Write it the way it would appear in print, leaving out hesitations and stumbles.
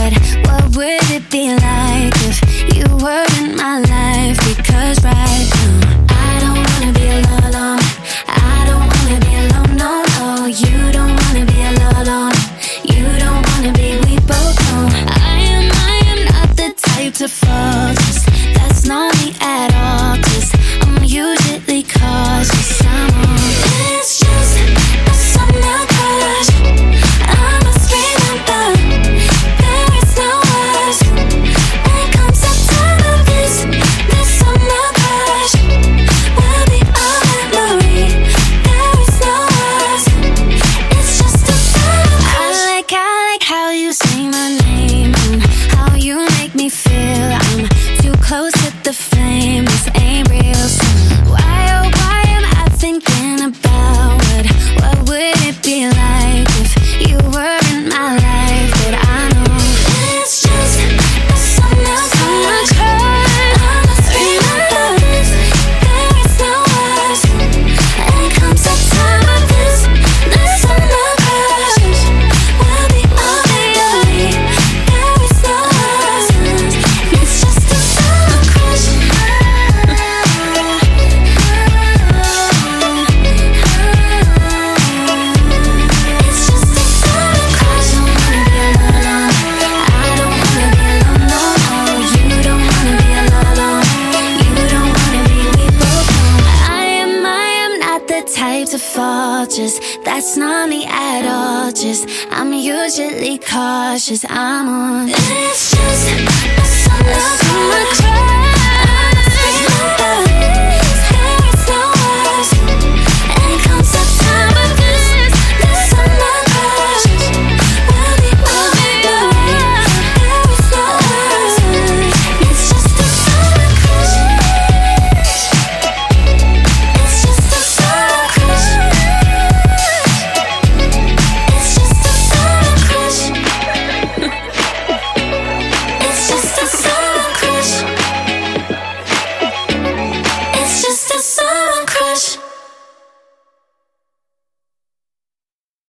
what would it be like if you were in my life? Because right now I don't wanna be alone. I don't wanna be alone, no, no. You don't wanna be alone. You don't wanna be, we both know. I am not the type to fall, just that's not me at all. Cause I'm usually cautious. It's just a summer crush. I'm a scream about. There is no words. When it comes to time of this summer crush will be all memory. There is no words. It's just a summer crush. I like how you say my name and how you make me feel. I'm too close to the flame. This ain't real. So why, oh why am I thinking about what would it be like if you were in my life? But I know it's just a summer crush. I'm a scream about this. There is no words. When it comes to time of this summer crush will be all memory. There is no words. It's just a summer crush. It's just a summer crush. I don't wanna be alone. I don't wanna be alone, no, no. You don't wanna be alone. You don't wanna be, we both know. I am not the type to fall, just that's not me at all. Just I'm usually cautious. I'm on. It's just a summer crush.